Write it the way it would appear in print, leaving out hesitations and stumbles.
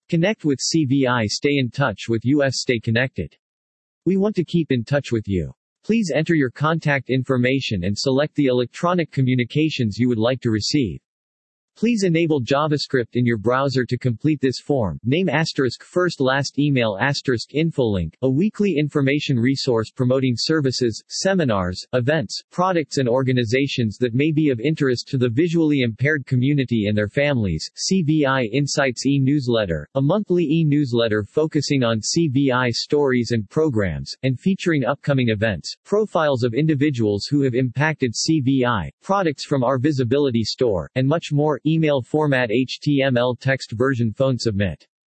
Connect with CVI. Stay in touch with us. Stay connected. We want to keep in touch with you. Please enter your contact information and select the electronic communications you would like to receive. Please enable JavaScript in your browser to complete this form. Name * first last email * infolink, a weekly information resource promoting services, seminars, events, products and organizations that may be of interest to the visually impaired community and their families. CVI Insights e-newsletter, a monthly e-newsletter focusing on CVI stories and programs, and featuring upcoming events, profiles of individuals who have impacted CVI, products from our visibility store, and much more. Email format HTML text version. Phone submit.